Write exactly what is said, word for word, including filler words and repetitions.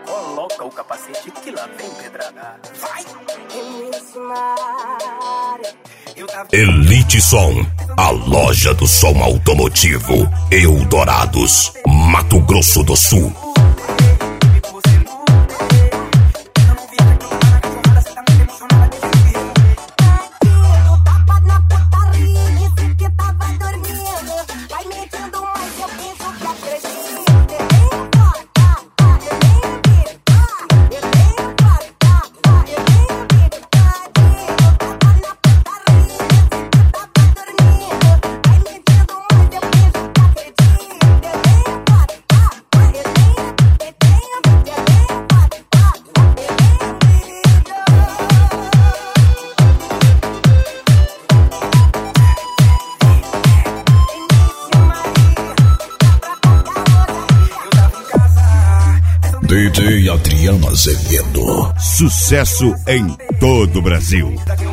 Coloca o capacete que lá vem pedrada. Vai! Elite Som, a loja do som automotivo. Eldorados, Mato Grosso do Sul. D J Adriano Azevedo. Sucesso em todo o Brasil.